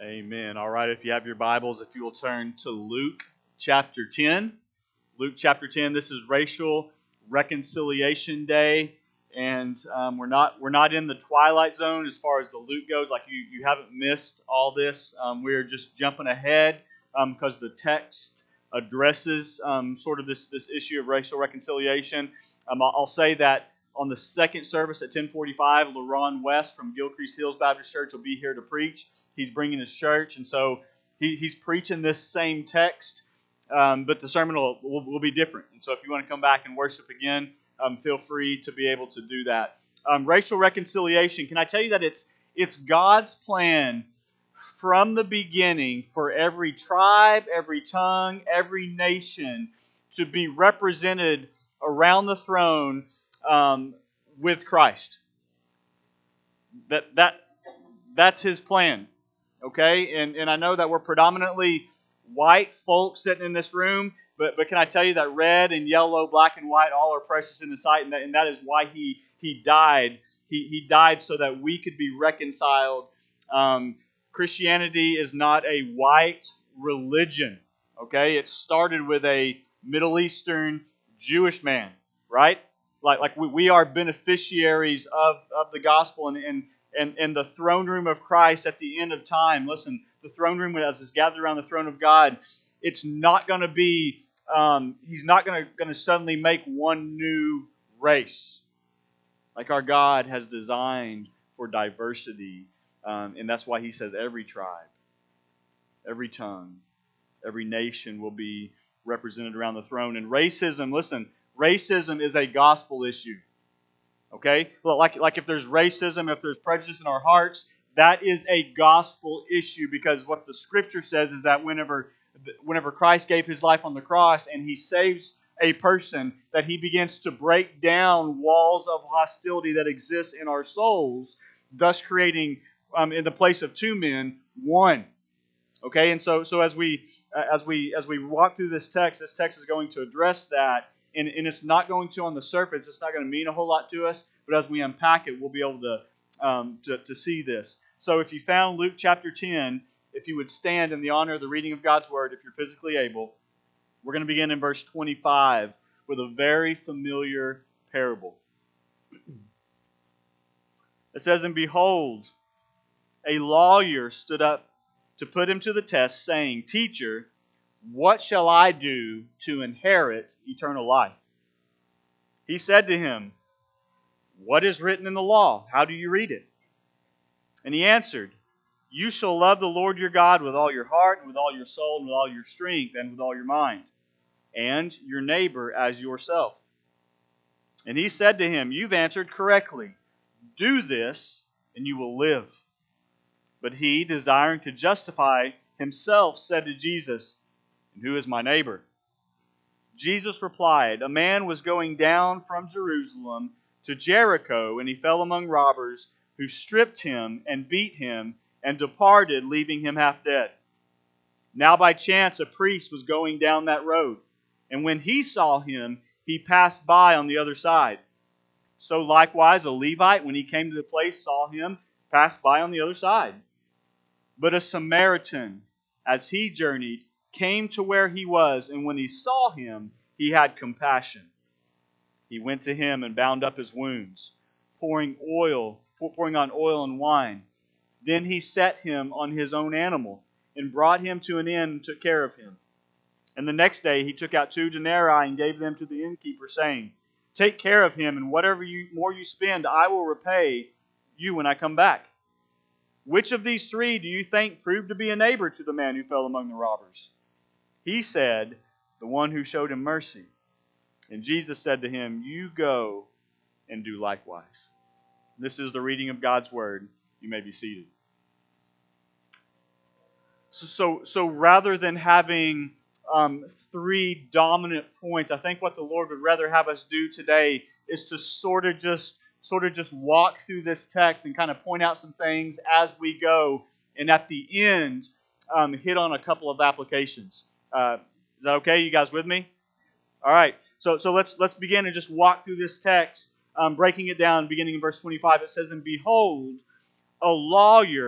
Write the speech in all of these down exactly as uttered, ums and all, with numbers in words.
Amen. All right, if you have your Bibles, if you will turn to Luke chapter ten. Luke chapter ten, this is Racial Reconciliation Day, and um, we're not we're not in the twilight zone as far as the Luke goes. Like you, you haven't missed all this. Um, we're just jumping ahead because um, the text addresses um, sort of this, this issue of racial reconciliation. Um, I'll, I'll say that on the second service at ten forty-five, LaRon West from Gilcrease Hills Baptist Church will be here to preach. He's bringing his church, and so he, he's preaching this same text, um, but the sermon will, will, will be different. And so if you want to come back and worship again, um, feel free to be able to do that. Um, racial reconciliation, can I tell you that it's it's God's plan from the beginning for every tribe, every tongue, every nation to be represented around the throne um, with Christ. That that that's His plan. Okay, and and I know that we're predominantly white folks sitting in this room, but but can I tell you that red and yellow, black and white, all are precious in His sight, and that, and that is why He He died. He He died so that we could be reconciled. Um, Christianity is not a white religion. Okay, it started with a Middle Eastern Jewish man, right? Like like we, we are beneficiaries of, of the gospel and, and And, and the throne room of Christ at the end of time. Listen, the throne room as is gathered around the throne of God, it's not going to be, um, He's not going to going to suddenly make one new race. Like our God has designed for diversity. Um, and that's why He says every tribe, every tongue, every nation will be represented around the throne. And racism, listen, racism is a gospel issue. Okay? Well, like, like if there's racism, if there's prejudice in our hearts, that is a gospel issue, because what the Scripture says is that whenever, whenever Christ gave His life on the cross and He saves a person, that He begins to break down walls of hostility that exist in our souls, thus creating, um, in the place of two men, one. Okay? And so, so as we uh, as we as we walk through this text, this text is going to address that. And, and it's not going to, on the surface, it's not going to mean a whole lot to us. But as we unpack it, we'll be able to, um, to, to see this. So if you found Luke chapter ten, if you would stand in the honor of the reading of God's Word, if you're physically able, we're going to begin in verse twenty-five with a very familiar parable. It says, "And behold, a lawyer stood up to put him to the test, saying, 'Teacher, what shall I do to inherit eternal life?' He said to him, 'What is written in the law? How do you read it?' And he answered, 'You shall love the Lord your God with all your heart, and with all your soul, and with all your strength, and with all your mind, and your neighbor as yourself.' And he said to him, 'You've answered correctly. Do this, and you will live.' But he, desiring to justify himself, said to Jesus, 'And who is my neighbor?' Jesus replied, 'A man was going down from Jerusalem to Jericho, and he fell among robbers, who stripped him and beat him and departed, leaving him half dead. Now by chance a priest was going down that road, and when he saw him, he passed by on the other side. So likewise a Levite, when he came to the place, saw him, passed by on the other side. But a Samaritan, as he journeyed, came to where he was, and when he saw him, he had compassion. He went to him and bound up his wounds, pouring oil, pouring on oil and wine. Then he set him on his own animal, and brought him to an inn and took care of him. And the next day he took out two denarii and gave them to the innkeeper, saying, Take care of him, and whatever you, more you spend, I will repay you when I come back. Which of these three do you think proved to be a neighbor to the man who fell among the robbers?' He said, The one who showed him mercy. And Jesus said to him, You go and do likewise." This is the reading of God's Word. You may be seated. So, so, so rather than having um, three dominant points, I think what the Lord would rather have us do today is to sort of just sort of just walk through this text and kind of point out some things as we go, and at the end, um, hit on a couple of applications. Uh, is that okay? You guys with me? All right. So, so let's let's begin and just walk through this text, um, breaking it down, beginning in verse twenty-five. It says, "And behold, a lawyer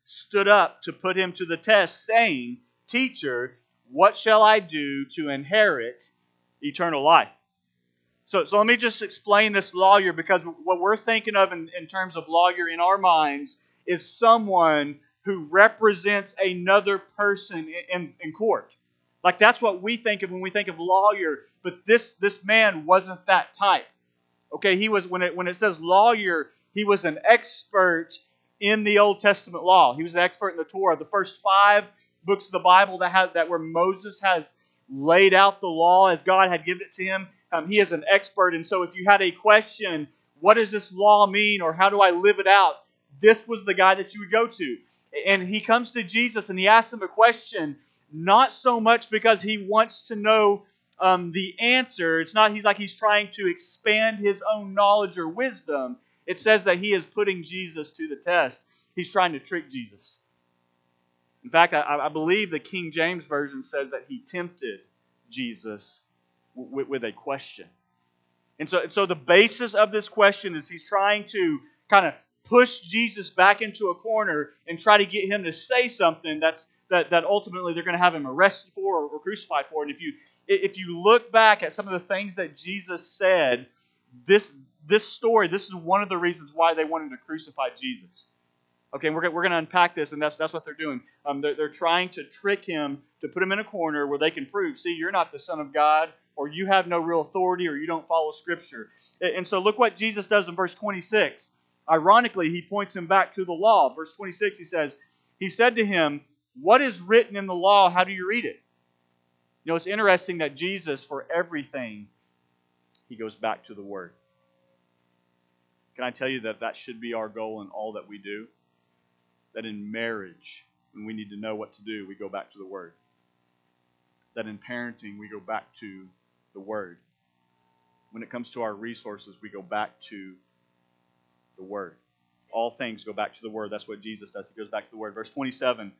stood up to put him to the test, saying, Teacher, what shall I do to inherit eternal life? So, so let me just explain this lawyer, because what we're thinking of in, in terms of lawyer in our minds is someone who represents another person in, in, in court. Like that's what we think of when we think of lawyer, but this, this man wasn't that type. Okay, he was, when it, when it says lawyer, he was an expert in the Old Testament law. He was an expert in the Torah. The first five books of the Bible that have, that where Moses has laid out the law as God had given it to him, um, he is an expert. And so if you had a question, what does this law mean, or how do I live it out, this was the guy that you would go to. And he comes to Jesus and he asks him a question, not so much because he wants to know um, the answer. It's not he's like he's trying to expand his own knowledge or wisdom. It says that he is putting Jesus to the test. He's trying to trick Jesus. In fact, I, I believe the King James Version says that he tempted Jesus w- with a question. And so, and so the basis of this question is he's trying to kind of push Jesus back into a corner and try to get him to say something that's that, that ultimately they're going to have him arrested for or, or crucified for. And if you if you look back at some of the things that Jesus said, this this story, this is one of the reasons why they wanted to crucify Jesus. Okay, and we're, we're going to unpack this, and that's that's what they're doing. Um, they're, they're trying to trick him, to put him in a corner where they can prove, see, you're not the Son of God, or you have no real authority, or you don't follow Scripture. And so look what Jesus does in verse twenty-six. Ironically, he points him back to the law. Verse twenty-six, he says, he said to him, what is written in the law? How do you read it? You know, it's interesting that Jesus, for everything, he goes back to the Word. Can I tell you that that should be our goal in all that we do? That in marriage, when we need to know what to do, we go back to the Word. That in parenting, we go back to the Word. When it comes to our resources, we go back to the Word. All things go back to the Word. That's what Jesus does. He goes back to the Word. Verse twenty-seven.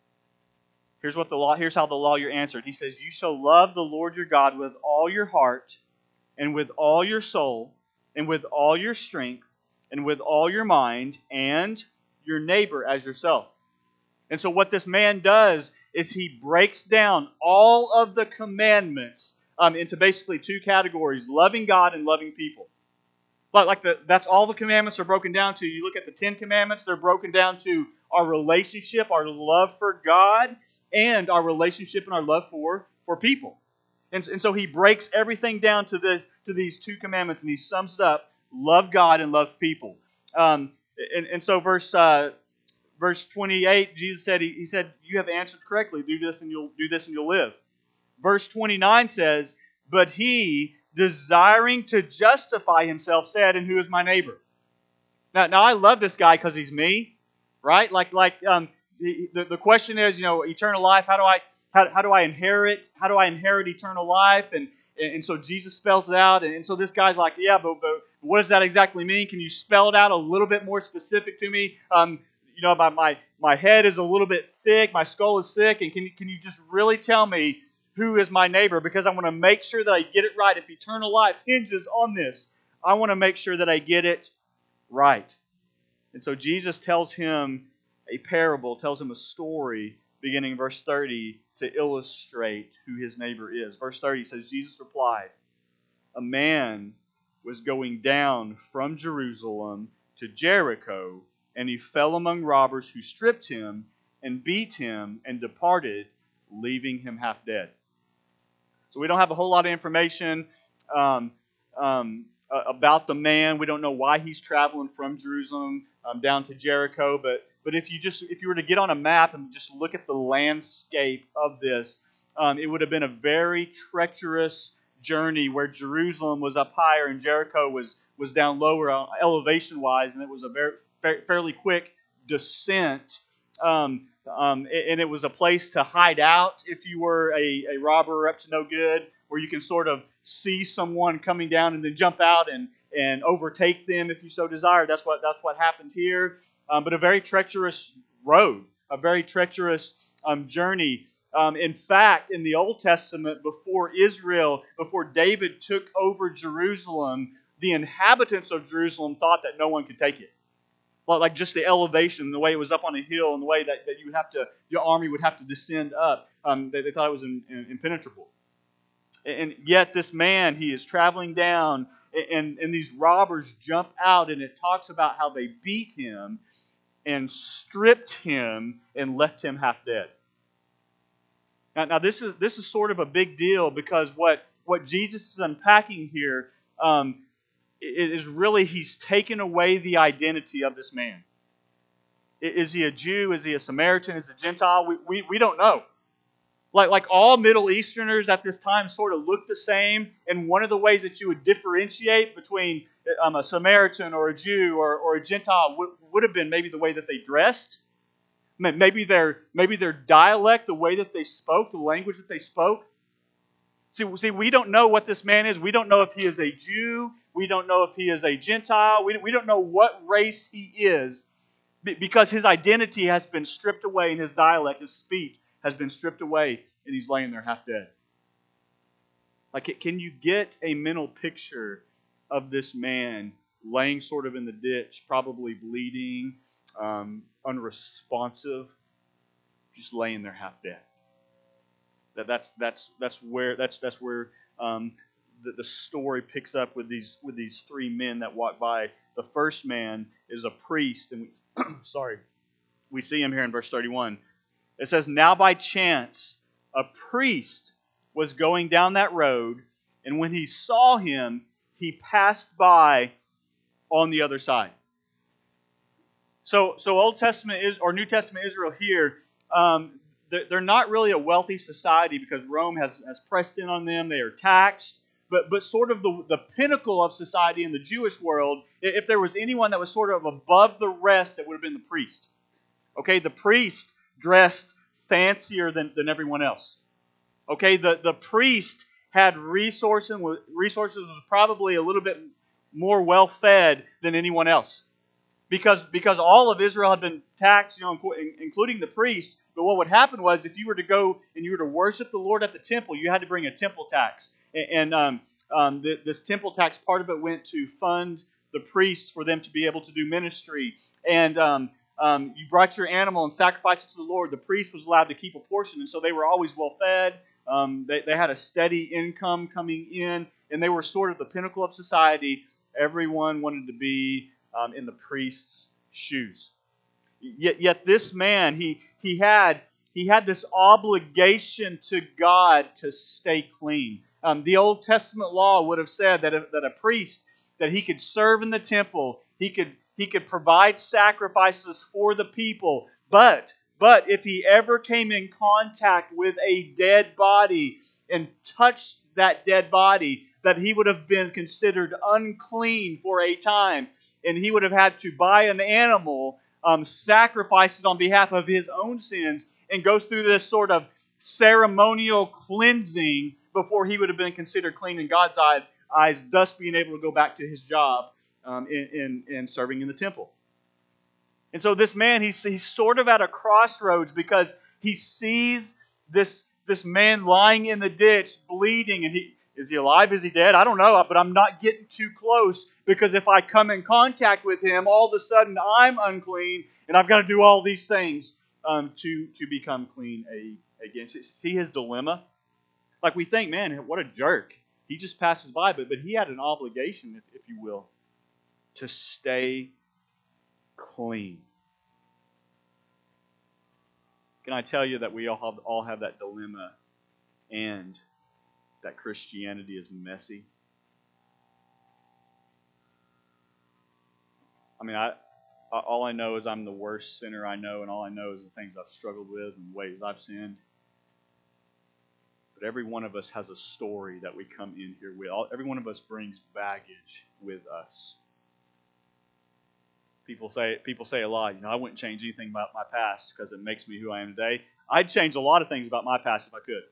Here's what the law. Here's how the lawyer answered. He says, "You shall love the Lord your God with all your heart, and with all your soul, and with all your strength, and with all your mind, and your neighbor as yourself." And so what this man does is he breaks down all of the commandments um, into basically two categories: loving God and loving people. But like the, that's all the commandments are broken down to. You look at the Ten Commandments; they're broken down to our relationship, our love for God, and our relationship and our love for, for people. And, and so he breaks everything down to this to these two commandments, and he sums it up: love God and love people. Um, and, and so verse uh, verse twenty-eight, Jesus said, he, he said, "You have answered correctly. Do this and you'll do this and you'll live." Verse twenty-nine says, "But he, desiring to justify himself, said, 'And who is my neighbor?'" Now, now I love this guy because he's me, right? Like, like um, the, the question is, you know, eternal life. How do I how, how do I inherit? How do I inherit eternal life? And and so Jesus spells it out. And, and so this guy's like, yeah, but, but what does that exactly mean? Can you spell it out a little bit more specific to me? Um, you know, my my my head is a little bit thick. My skull is thick. And can you can you just really tell me who is my neighbor? Because I want to make sure that I get it right. If eternal life hinges on this, I want to make sure that I get it right. And so Jesus tells him a parable, tells him a story, beginning in verse thirty, to illustrate who his neighbor is. Verse thirty says, Jesus replied, "A man was going down from Jerusalem to Jericho, and he fell among robbers who stripped him and beat him and departed, leaving him half dead." So we don't have a whole lot of information um, um, about the man. We don't know why he's traveling from Jerusalem um, down to Jericho. But but if you just if you were to get on a map and just look at the landscape of this, um, it would have been a very treacherous journey where Jerusalem was up higher and Jericho was was down lower uh, elevation wise, and it was a very fairly quick descent. Um, Um, and it was a place to hide out if you were a, a robber up to no good, where you can sort of see someone coming down and then jump out and, and overtake them if you so desire. That's what that's what happened here. Um, but a very treacherous road, a very treacherous um, journey. Um, in fact, in the Old Testament, before Israel, before David took over Jerusalem, the inhabitants of Jerusalem thought that no one could take it. like just the elevation, the way it was up on a hill, and the way that, that you would have to, your army would have to descend up. Um, they, they thought it was in, in, impenetrable. And yet this man, he is traveling down, and, and these robbers jump out, and it talks about how they beat him and stripped him and left him half dead. Now, now this is this is sort of a big deal, because what, what Jesus is unpacking here um, is really, he's taken away the identity of this man. Is he a Jew? Is he a Samaritan? Is he a Gentile? We, we, we don't know. Like, like all Middle Easterners at this time sort of looked the same, and one of the ways that you would differentiate between um, a Samaritan or a Jew or, or a Gentile would, would have been maybe the way that they dressed, maybe their, maybe their dialect, the way that they spoke, the language that they spoke. See, see, we don't know what this man is. We don't know if he is a Jew. We don't know if he is a Gentile. We, we don't know what race he is, because his identity has been stripped away, and his dialect, his speech, has been stripped away, and he's laying there half dead. Like, can you get a mental picture of this man laying sort of in the ditch, probably bleeding, um, unresponsive, just laying there half dead? That that's that's that's where that's that's where um, the, the story picks up with these with these three men that walk by. The first man is a priest, and we sorry, we see him here in verse thirty-one. It says, "Now by chance a priest was going down that road, and when he saw him, he passed by on the other side." So, so Old Testament is or New Testament Israel here, um, they're, they're not really a wealthy society, because Rome has, has pressed in on them. They are taxed. But, but sort of the, the pinnacle of society in the Jewish world, if there was anyone that was sort of above the rest, it would have been the priest. Okay, the priest dressed fancier than, than everyone else. Okay, the, the priest had resources, resources was probably a little bit more well-fed than anyone else. Because, because all of Israel had been taxed, you know, including the priests. But what would happen was, if you were to go and you were to worship the Lord at the temple, you had to bring a temple tax. And, and um, um, the, this temple tax, part of it went to fund the priests for them to be able to do ministry. And um, Um, you brought your animal and sacrificed it to the Lord. The priest was allowed to keep a portion, and so they were always well fed. Um, they, they had a steady income coming in, and they were sort of the pinnacle of society. Everyone wanted to be um, in the priest's shoes. Yet, yet this man, he he had he had this obligation to God to stay clean. Um, the Old Testament law would have said that a, that a priest, that he could serve in the temple, he could He could provide sacrifices for the people, but but if he ever came in contact with a dead body and touched that dead body, that he would have been considered unclean for a time, and he would have had to buy an animal, um, sacrifice it on behalf of his own sins, and go through this sort of ceremonial cleansing before he would have been considered clean in God's eyes, thus being able to go back to his job Um, in, in, in serving in the temple. And so this man, he's, he's sort of at a crossroads, because he sees this, this man lying in the ditch, bleeding, and he is he alive? Is he dead? I don't know, but I'm not getting too close, because if I come in contact with him, all of a sudden I'm unclean, and I've got to do all these things um, to, to become clean again. See his dilemma? Like, we think, man, what a jerk. He just passes by, but, but he had an obligation, if, if you will, to stay clean. Can I tell you that we all have, all have that dilemma, and that Christianity is messy? I mean, I all I know is I'm the worst sinner I know, and all I know is the things I've struggled with and the ways I've sinned. But every one of us has a story that we come in here with. Every one of us brings baggage with us. People say people say a lot, you know, I wouldn't change anything about my past because it makes me who I am today. I'd change a lot of things about my past if I could.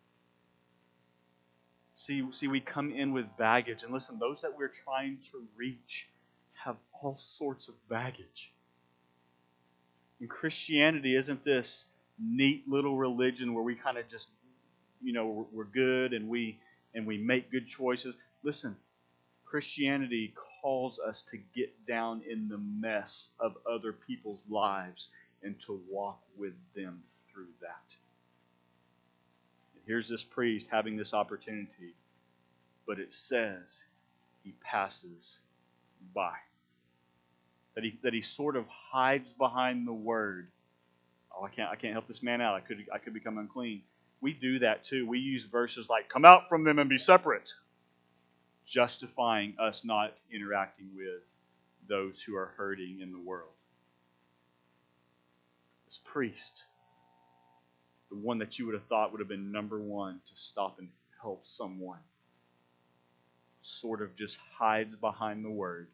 See, see, we come in with baggage. And listen, those that we're trying to reach have all sorts of baggage. And Christianity isn't this neat little religion where we kind of just, you know, we're good and we and we make good choices. Listen, Christianity calls us to get down in the mess of other people's lives and to walk with them through that. And here's this priest having this opportunity, but it says he passes by. That he that he sort of hides behind the word. Oh, I can't I can't help this man out. I could I could become unclean. We do that too. We use verses like, come out from them and be separate, justifying us not interacting with those who are hurting in the world. This priest, the one that you would have thought would have been number one to stop and help someone, sort of just hides behind the word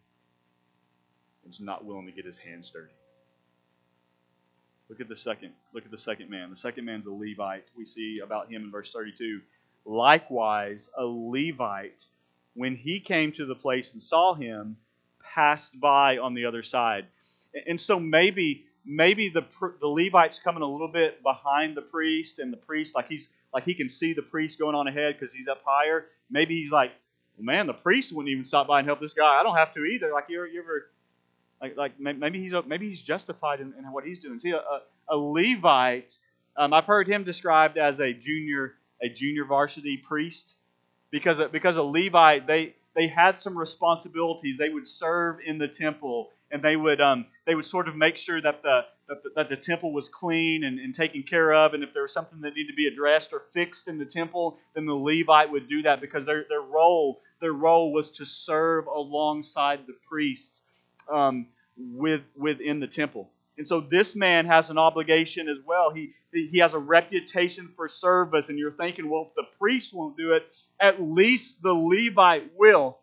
and is not willing to get his hands dirty. Look at the second. Look at the second man. The second man's a Levite. We see about him in verse thirty-two. Likewise, a Levite, when he came to the place and saw him, passed by on the other side. And so maybe maybe the the Levite's coming a little bit behind the priest, and the priest like he's like he can see the priest going on ahead because he's up higher. Maybe he's like, well, man, the priest wouldn't even stop by and help this guy. I don't have to either. Like you ever, you ever Like, like maybe he's maybe he's justified in, in what he's doing. See, a, a, a Levite, um, I've heard him described as a junior a junior varsity priest, because because a Levite they they had some responsibilities. They would serve in the temple, and they would um they would sort of make sure that the that the, that the temple was clean and, and taken care of. And if there was something that needed to be addressed or fixed in the temple, then the Levite would do that, because their their role their role was to serve alongside the priests. Um, with within the temple. And so this man has an obligation as well. He he has a reputation for service, and you're thinking, well, if the priest won't do it, at least the Levite will.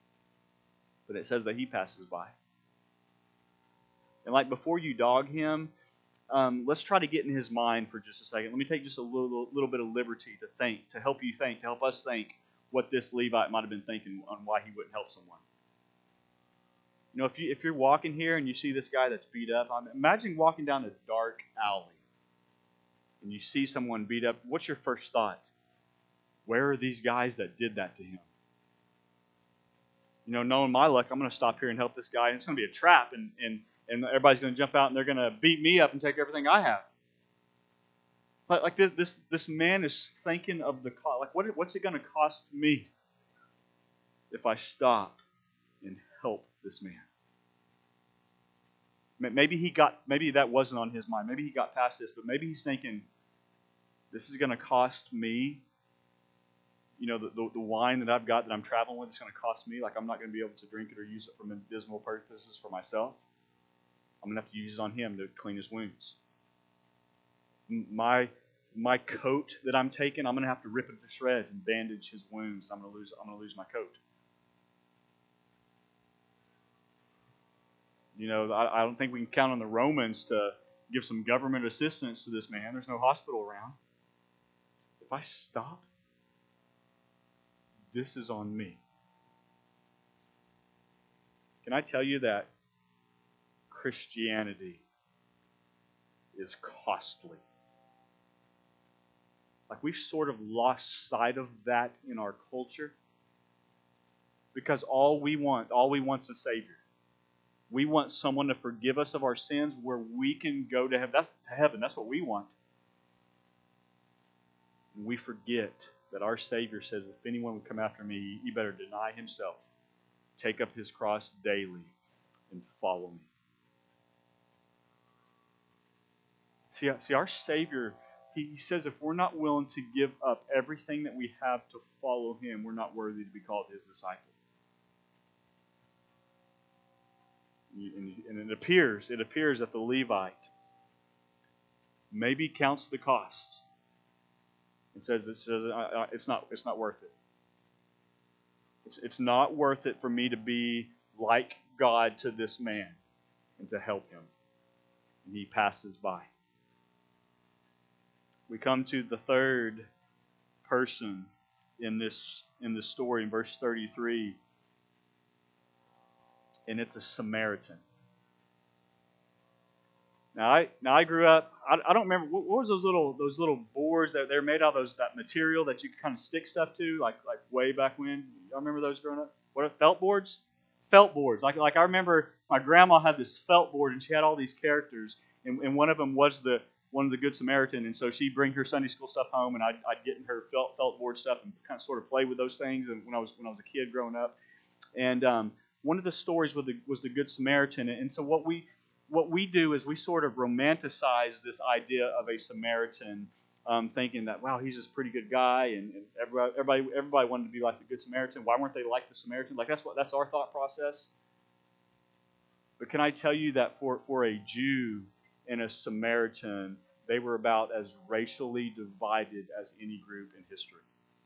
But it says that he passes by. And like before you dog him, um, let's try to get in his mind for just a second. Let me take just a little little bit of liberty to think, to help you think, to help us think what this Levite might have been thinking on why he wouldn't help someone. You know, if you if you're walking here and you see this guy that's beat up, I mean, imagine walking down a dark alley and you see someone beat up. What's your first thought? Where are these guys that did that to him? You know, knowing my luck, I'm going to stop here and help this guy, and it's going to be a trap, and and and everybody's going to jump out and they're going to beat me up and take everything I have. But like this this this man is thinking of the cost. Like, what what's it going to cost me if I stop and help this man? Maybe he got, maybe that wasn't on his mind. Maybe he got past this, but maybe he's thinking, this is going to cost me, you know, the, the, the wine that I've got that I'm traveling with, it's going to cost me. Like, I'm not going to be able to drink it or use it for medicinal purposes for myself. I'm going to have to use it on him to clean his wounds. My my coat that I'm taking, I'm going to have to rip it to shreds and bandage his wounds. I'm going to lose, I'm going to lose my coat. You know, I, I don't think we can count on the Romans to give some government assistance to this man. There's no hospital around. If I stop, this is on me. Can I tell you that Christianity is costly? Like, we've sort of lost sight of that in our culture, because all we want, all we want is a Savior. We want someone to forgive us of our sins where we can go to heaven. That's, to heaven. That's what we want. And we forget that our Savior says, if anyone would come after me, he better deny himself, take up his cross daily, and follow me. See, see our Savior, he says if we're not willing to give up everything that we have to follow him, we're not worthy to be called his disciple. And it appears, it appears that the Levite maybe counts the costs and says, it says it's not, it's not worth it. It's, it's not worth it for me to be like God to this man and to help him. And he passes by. We come to the third person in this in this story in verse thirty-three. And it's a Samaritan. Now I now I grew up. I, I don't remember what, what was those little those little boards that they're made out of, those that material that you could kind of stick stuff to, like like way back when. Y'all remember those growing up? What are felt boards? felt boards. Like like I remember my grandma had this felt board, and she had all these characters, and, and one of them was the one of the Good Samaritan, and so she'd bring her Sunday school stuff home, and I'd, I'd get in her felt felt board stuff and kind of sort of play with those things. And when I was when I was a kid growing up, and um, one of the stories was the was the Good Samaritan, and so what we what we do is we sort of romanticize this idea of a Samaritan, um, thinking that wow, he's this pretty good guy, and, and everybody everybody everybody wanted to be like the Good Samaritan. Why weren't they like the Samaritan? Like that's what that's our thought process. But can I tell you that for for a Jew and a Samaritan, they were about as racially divided as any group in history.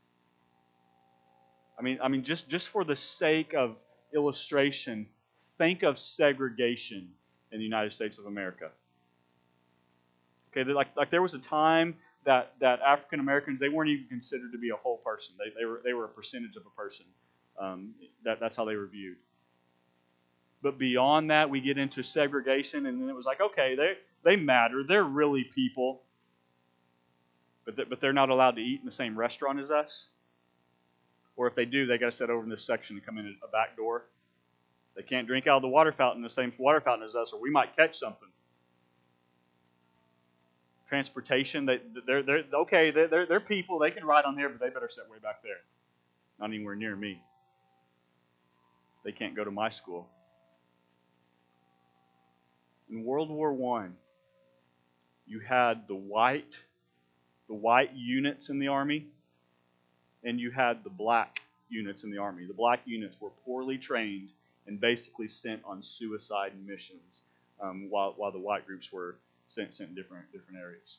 I mean, I mean, just, just for the sake of illustration, think of segregation in the United States of America. Okay, like like there was a time that, that African Americans, they weren't even considered to be a whole person. They they were they were a percentage of a person. Um, that that's how they were viewed. But beyond that, we get into segregation, and then it was like, okay, they they matter. They're really people, but they, but they're not allowed to eat in the same restaurant as us. Or if they do, they got to sit over in this section and come in a back door. They can't drink out of the water fountain, the same water fountain as us, or we might catch something. Transportation, they, they're they're okay. They're, they're they're people. They can ride on here, but they better sit way back there, not anywhere near me. They can't go to my school. In World War One, you had the white, the white units in the army, and you had the black units in the army. The black units were poorly trained and basically sent on suicide missions, um, while while the white groups were sent sent in different different areas.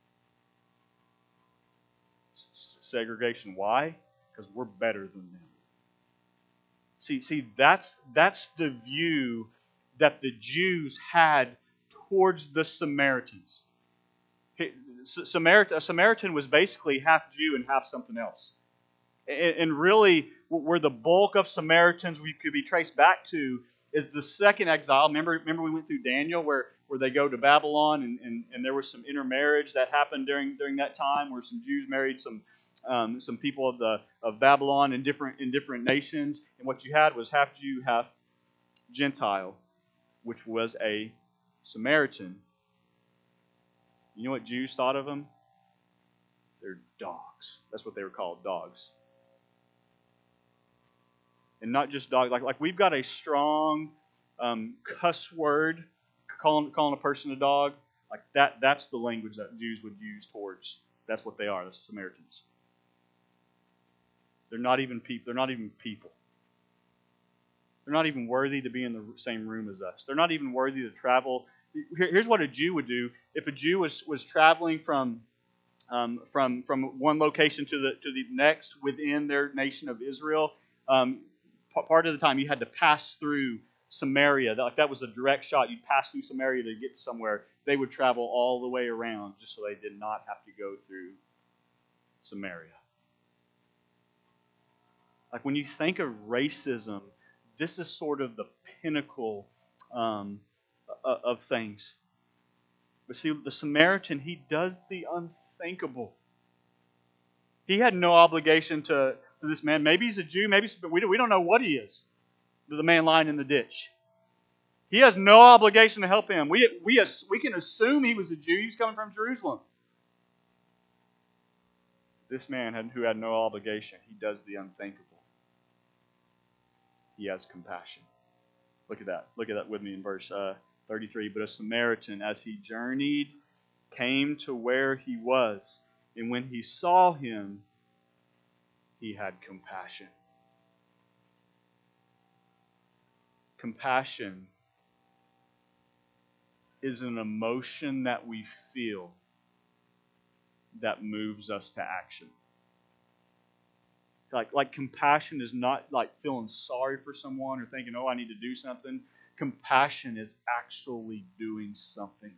S- segregation. Why? Because we're better than them. See, see, that's that's the view that the Jews had towards the Samaritans. Samaritan, a Samaritan was basically half Jew and half something else. And really, where the bulk of Samaritans we could be traced back to is the second exile. Remember, remember we went through Daniel where, where they go to Babylon, and, and, and there was some intermarriage that happened during during that time where some Jews married some um, some people of the of Babylon in different in different nations. And what you had was half Jew, half Gentile, which was a Samaritan. You know what Jews thought of them? They're dogs. That's what they were called, dogs. And not just dogs. Like, like we've got a strong um, cuss word, calling, calling a person a dog. Like that, that's the language that Jews would use towards. That's what they are, the Samaritans. They're not even people. They're not even people. They're not even worthy to be in the same room as us. They're not even worthy to travel. Here's what a Jew would do. If a Jew was, was traveling from um, from from one location to the to the next within their nation of Israel, um, part of the time you had to pass through Samaria. Like that was a direct shot. You'd pass through Samaria to get to somewhere. They would travel all the way around just so they did not have to go through Samaria. Like when you think of racism, this is sort of the pinnacle um, of things. But see, the Samaritan, he does the unthinkable. He had no obligation to, to this man. Maybe he's a Jew, maybe but we don't, we don't know what he is. The man lying in the ditch. He has no obligation to help him. We, we, we can assume he was a Jew. He was coming from Jerusalem. This man had, who had no obligation, he does the unthinkable. He has compassion. Look at that. Look at that with me in verse uh, thirty-three. But a Samaritan, as he journeyed, came to where he was. And when he saw him, he had compassion. Compassion is an emotion that we feel that moves us to action. Like, like compassion is not like feeling sorry for someone or thinking, oh, I need to do something. Compassion is actually doing something.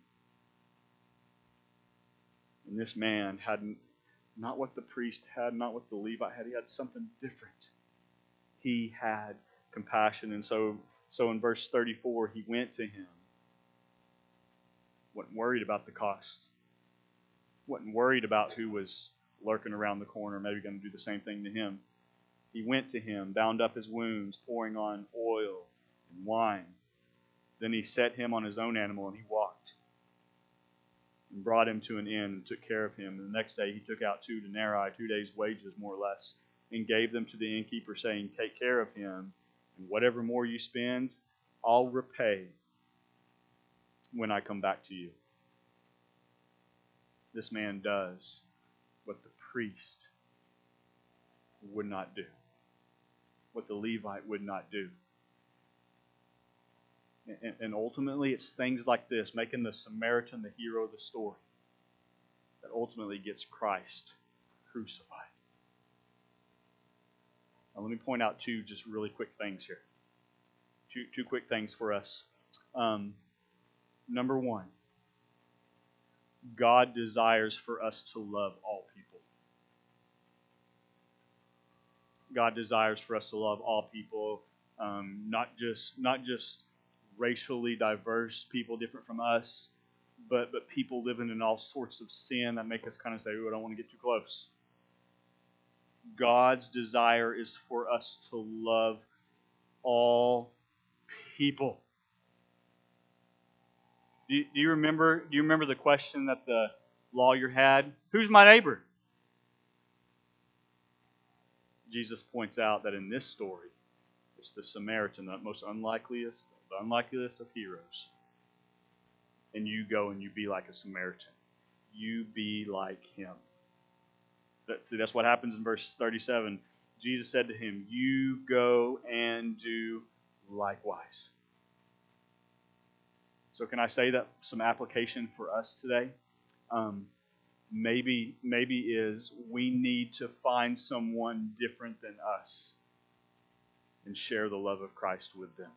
And this man had not what the priest had, not what the Levite had. He had something different. He had compassion. And so, so in verse thirty-four, he went to him. Wasn't worried about the cost. Wasn't worried about who was lurking around the corner, maybe going to do the same thing to him. He went to him, bound up his wounds, pouring on oil and wine. Then he set him on his own animal, and he walked, and brought him to an inn, and took care of him. And the next day he took out two denarii, two days' wages more or less, and gave them to the innkeeper, saying, Take care of him, and whatever more you spend, I'll repay when I come back to you. This man does what the priest would not do, what the Levite would not do. And, and ultimately, it's things like this, making the Samaritan the hero of the story, that ultimately gets Christ crucified. Now, let me point out two just really quick things here. Two, two quick things for us. Um, number one, God desires for us to love all people. God desires for us to love all people, um, not just not just racially diverse people different from us, but but people living in all sorts of sin that make us kind of say, "Ooh, I don't want to get too close." God's desire is for us to love all people. Do you, do you remember? Do you remember the question that the lawyer had? Who's my neighbor? Jesus points out that in this story, it's the Samaritan, the most unlikeliest, the unlikeliest of heroes. And you go and you be like a Samaritan. You be like him. That, see, that's what happens in verse thirty-seven. Jesus said to him, You go and do likewise. So can I say that some application for us today? Um, maybe, maybe is we need to find someone different than us and share the love of Christ with them.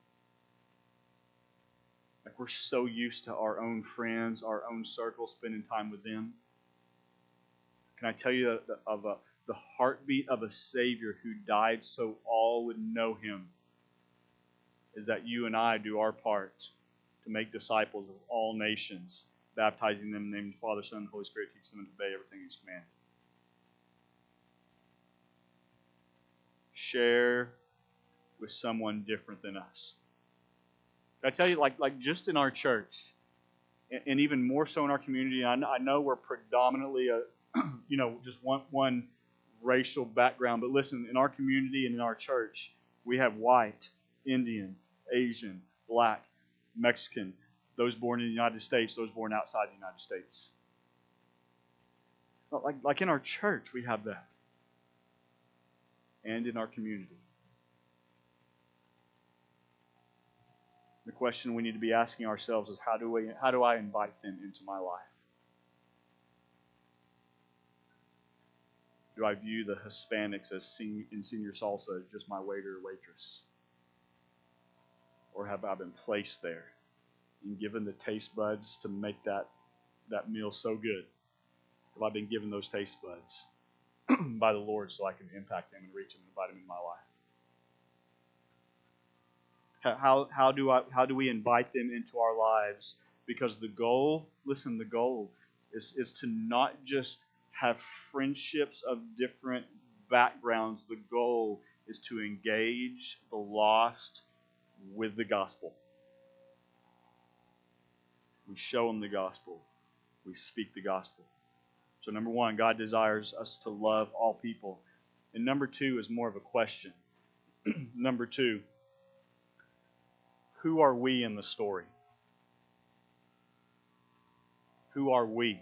Like we're so used to our own friends, our own circle, spending time with them. Can I tell you of a, the heartbeat of a Savior who died so all would know Him? Is that you and I do our part to make disciples of all nations, baptizing them in the name of the Father, Son, and Holy Spirit, teach them to obey everything He's commanded. Share with someone different than us. I tell you, like like just in our church, and, and even more so in our community, I know, I know we're predominantly a, you know, just one one racial background, but listen, in our community and in our church, we have white, Indian, Asian, black, Mexican, those born in the United States, those born outside the United States. Like like in our church, we have that, and in our community. The question we need to be asking ourselves is, how do we, how do I invite them into my life? Do I view the Hispanics as senior, in senior salsa as just my waiter or waitress? Or have I been placed there and given the taste buds to make that, that meal so good? Have I been given those taste buds by the Lord so I can impact them and reach them and invite them into my life? How how do I how do we invite them into our lives? Because the goal, listen, the goal is, is to not just have friendships of different backgrounds. The goal is to engage the lost with the gospel. We show them the gospel. We speak the gospel. So number one, God desires us to love all people. And number two is more of a question. Number two, who are we in the story? Who are we?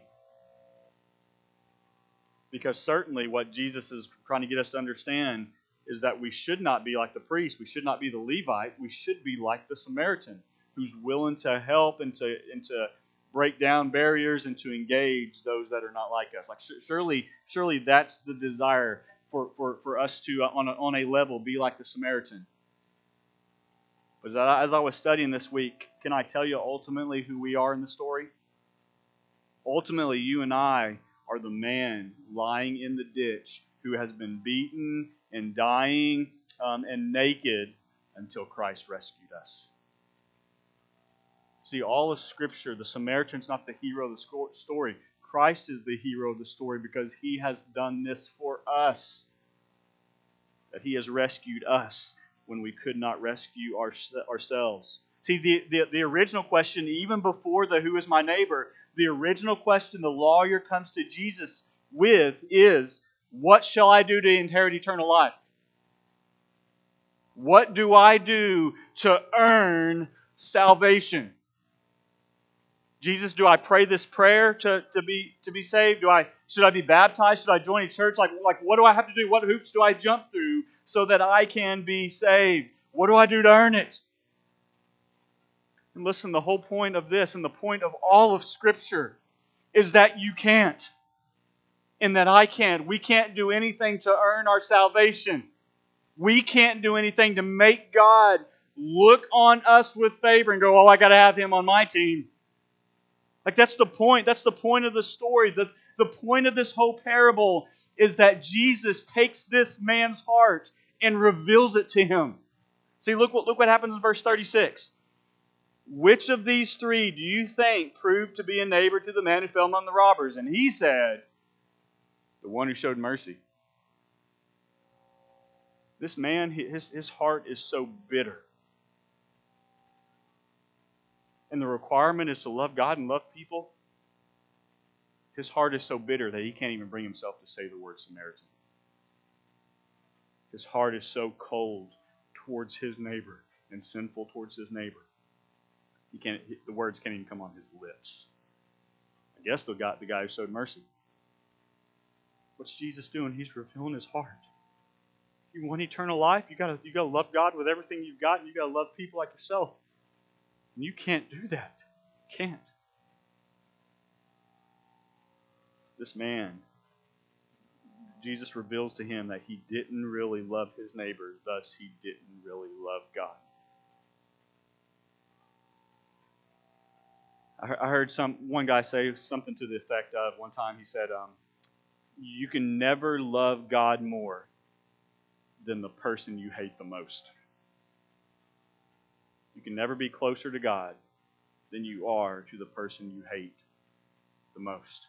Because certainly what Jesus is trying to get us to understand is that we should not be like the priest. We should not be the Levite. We should be like the Samaritan, who's willing to help and to, and to break down barriers and to engage those that are not like us. Like surely, surely that's the desire for, for, for us to, on a, on a level, be like the Samaritan. As I, as I was studying this week, can I tell you ultimately who we are in the story? Ultimately, you and I are the man lying in the ditch who has been beaten and dying um, and naked until Christ rescued us. See, all of Scripture, the Samaritan's not the hero of the story. Christ is the hero of the story because He has done this for us. That He has rescued us. when we could not rescue our, ourselves. See, the, the, the original question, even before the who is my neighbor, the original question the lawyer comes to Jesus with is, what shall I do to inherit eternal life? What do I do to earn salvation? Jesus, do I pray this prayer to, to be to be saved? Do I should I be baptized? Should I join a church? Like, like what do I have to do? What hoops do I jump through so that I can be saved? What do I do to earn it? And listen, the whole point of this and the point of all of Scripture is that you can't. And that I can't. We can't do anything to earn our salvation. We can't do anything to make God look on us with favor and go, oh, I got to have Him on my team. Like, that's the point. That's the point of the story. The, the point of this whole parable is that Jesus takes this man's heart and reveals it to him. See, look what, look what happens in verse thirty-six. Which of these three do you think proved to be a neighbor to the man who fell among the robbers? And he said, the one who showed mercy. This man, his, his heart is so bitter. And the requirement is to love God and love people. His heart is so bitter that he can't even bring himself to say the word Samaritan. His heart is so cold towards his neighbor and sinful towards his neighbor. He can't. The words can't even come on his lips. I guess the guy, the guy who showed mercy. What's Jesus doing? He's revealing his heart. You want eternal life? You gotta you gotta love God with everything you've got, and you gotta love people like yourself. And you can't do that. You can't. This man, Jesus reveals to him that he didn't really love his neighbor, thus he didn't really love God. I heard some one guy say something to the effect of, one time he said, um, you can never love God more than the person you hate the most. You can never be closer to God than you are to the person you hate the most.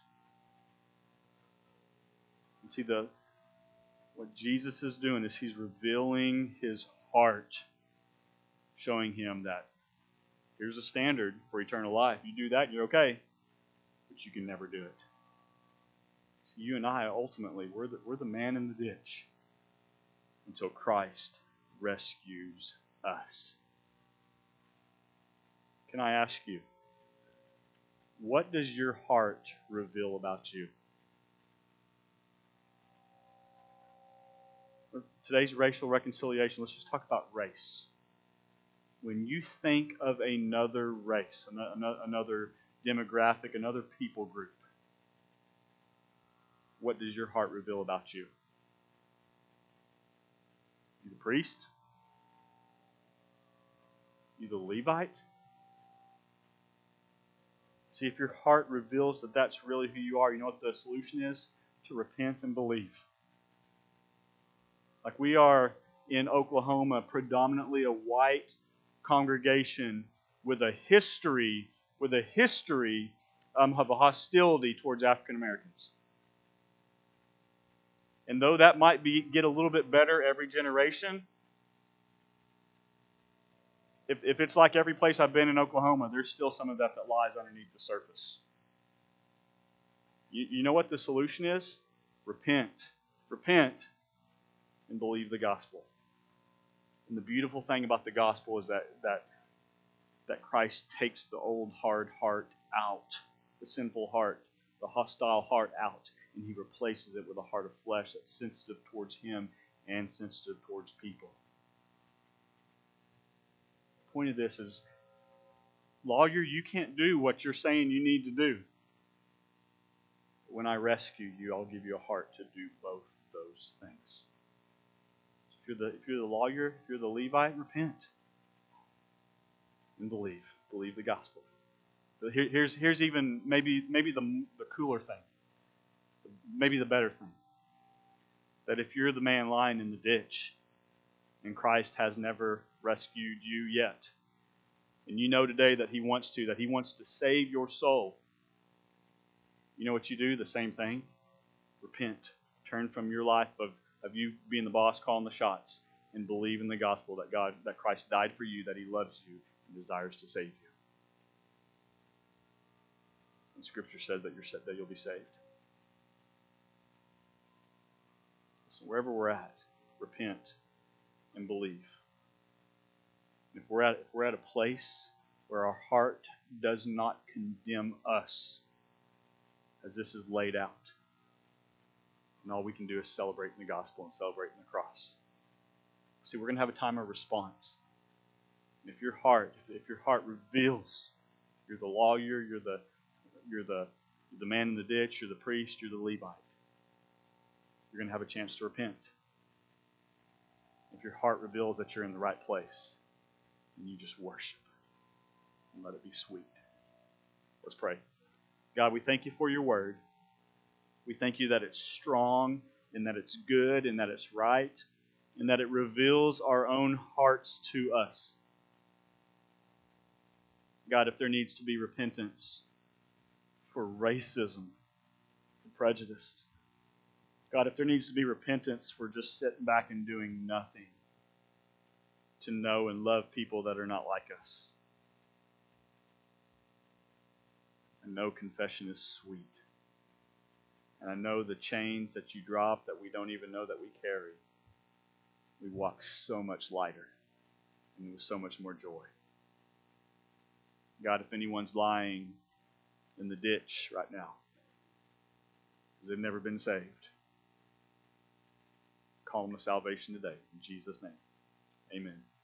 And see, the what Jesus is doing is He's revealing His heart, showing him that here's a standard for eternal life. You do that, you're okay. But you can never do it. So you and I, ultimately, we're the, we're the man in the ditch until Christ rescues us. Can I ask you, what does your heart reveal about you? Today's racial reconciliation, let's just talk about race. When you think of another race, another demographic, another people group, what does your heart reveal about you? You the priest? You the Levite? See, if your heart reveals that that's really who you are, you know what the solution is? To repent and believe. Like, we are in Oklahoma, predominantly a white congregation with a history, with a history um, of a hostility towards African Americans. And though that might be get a little bit better every generation, if, if it's like every place I've been in Oklahoma, there's still some of that that lies underneath the surface. You, you know what the solution is? Repent. Repent and believe the gospel. And the beautiful thing about the gospel is that that that Christ takes the old hard heart out, the sinful heart, the hostile heart out, and He replaces it with a heart of flesh that's sensitive towards Him and sensitive towards people. The point of this is, lawyer, you can't do what you're saying you need to do. But when I rescue you, I'll give you a heart to do both those things. If you're the if you're the lawyer, if you're the Levite, repent and believe. Believe the gospel. Here, here's here's even maybe maybe the the cooler thing, maybe the better thing. That if you're the man lying in the ditch, and Christ has never rescued you yet, and you know today that He wants to, that He wants to save your soul, you know what you do? The same thing. Repent. Turn from your life of of you being the boss calling the shots, and believe in the gospel that God, that Christ died for you, that He loves you and desires to save you. And Scripture says that you're that you'll be saved. So wherever we're at, repent and believe. If we're at if we're at a place where our heart does not condemn us, as this is laid out, and all we can do is celebrate in the gospel and celebrate in the cross. See, we're going to have a time of response. And if your heart, if your heart reveals you're the lawyer, you're the you're the you're the man in the ditch, you're the priest, you're the Levite, you're going to have a chance to repent. If your heart reveals that you're in the right place, then you just worship and let it be sweet. Let's pray. God, we thank you for your word. We thank you that it's strong and that it's good and that it's right and that it reveals our own hearts to us. God, if there needs to be repentance for racism, for prejudice, God, if there needs to be repentance for just sitting back and doing nothing to know and love people that are not like us, I know confession is sweet. And I know the chains that you drop that we don't even know that we carry, we walk so much lighter and with so much more joy. God, if anyone's lying in the ditch right now because they've never been saved, call them to salvation today. In Jesus' name, amen.